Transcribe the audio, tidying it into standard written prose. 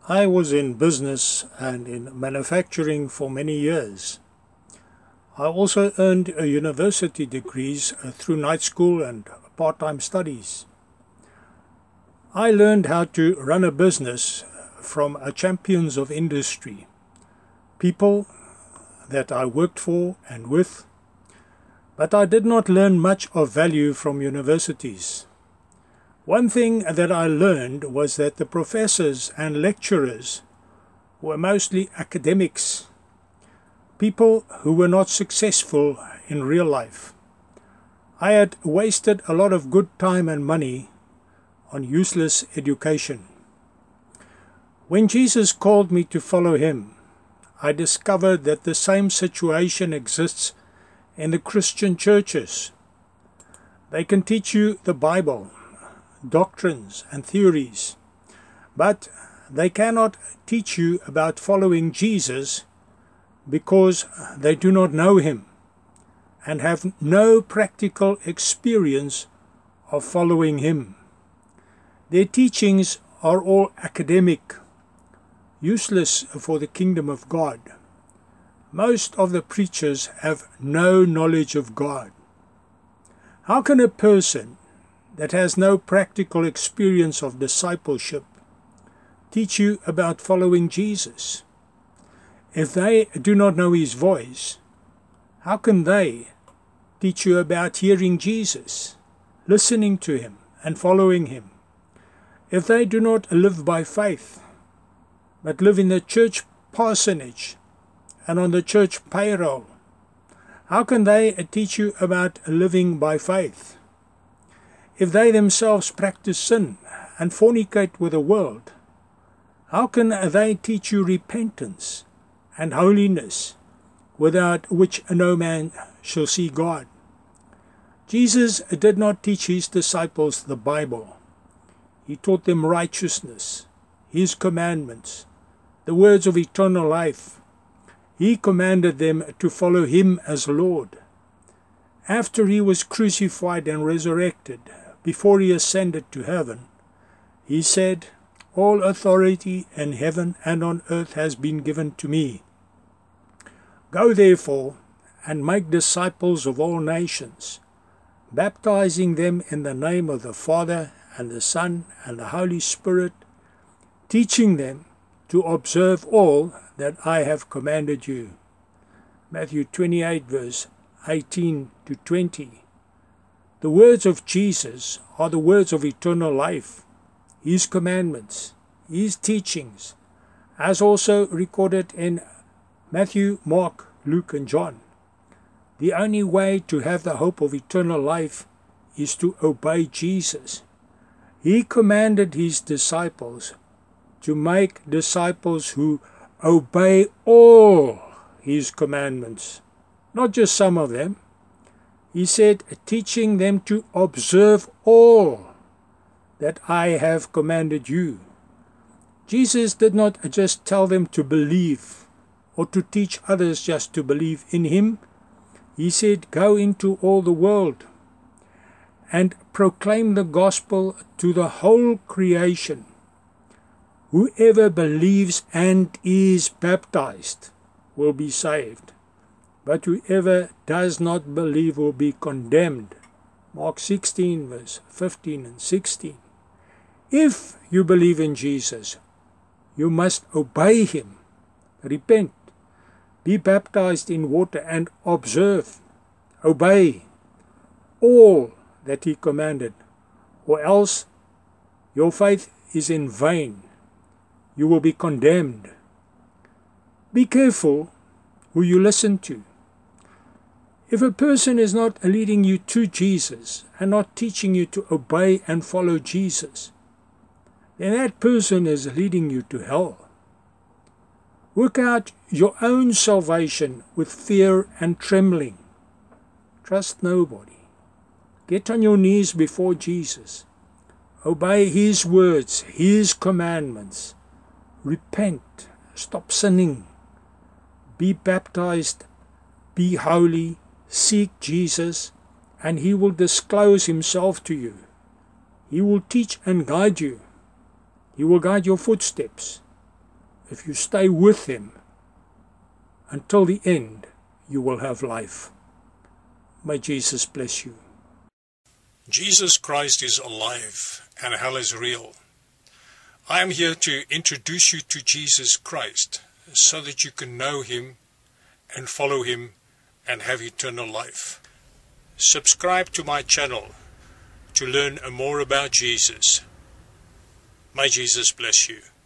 I was in business and in manufacturing for many years. I also earned university degrees through night school and part-time studies. I learned how to run a business from champions of industry, people that I worked for and with, but I did not learn much of value from universities. One thing that I learned was that the professors and lecturers were mostly academics, people who were not successful in real life. I had wasted a lot of good time and money on useless education. When Jesus called me to follow him, I discovered that the same situation exists in the Christian churches. They can teach you the Bible, doctrines and theories, but they cannot teach you about following Jesus because they do not know him and have no practical experience of following him. Their teachings are all academic, useless for the kingdom of God. Most of the preachers have no knowledge of God. How can a person that has no practical experience of discipleship teach you about following Jesus? If they do not know his voice, how can they teach you about hearing Jesus, listening to him and following him? If they do not live by faith, but live in the church parsonage and on the church payroll, how can they teach you about living by faith? If they themselves practice sin and fornicate with the world, how can they teach you repentance and holiness, without which no man shall see God? Jesus did not teach his disciples the Bible. He taught them righteousness, his commandments, the words of eternal life. He commanded them to follow him as Lord. After he was crucified and resurrected, before he ascended to heaven, he said, "All authority in heaven and on earth has been given to me. Go therefore and make disciples of all nations, baptizing them in the name of the Father and the Son and the Holy Spirit, teaching them to observe all that I have commanded you." Matthew 28 verse 18 to 20. The words of Jesus are the words of eternal life, his commandments, his teachings, as also recorded in Matthew, Mark, Luke, and John. The only way to have the hope of eternal life is to obey Jesus. He commanded his disciples to make disciples who obey all his commandments, not just some of them. He said, teaching them to observe all that I have commanded you. Jesus did not just tell them to believe or to teach others just to believe in him. He said, go into all the world and proclaim the gospel to the whole creation. Whoever believes and is baptized will be saved, but whoever does not believe will be condemned. Mark 16 verse 15 and 16. If you believe in Jesus, you must obey him, repent, be baptized in water, and obey all that he commanded, or else your faith is in vain. You will be condemned. Be careful who you listen to. If a person is not leading you to Jesus and not teaching you to obey and follow Jesus, then that person is leading you to hell. Work out your own salvation with fear and trembling. Trust nobody. Get on your knees before Jesus. Obey his words, his commandments. Repent. Stop sinning. Be baptized. Be holy. Seek Jesus, and he will disclose himself to you. He will teach and guide you. He will guide your footsteps. if you stay with him until the end, you will have life. May Jesus bless you. Jesus Christ is alive and hell is real. I am here to introduce you to Jesus Christ so that you can know him and follow him and have eternal life. Subscribe to my channel to learn more about Jesus. May Jesus bless you.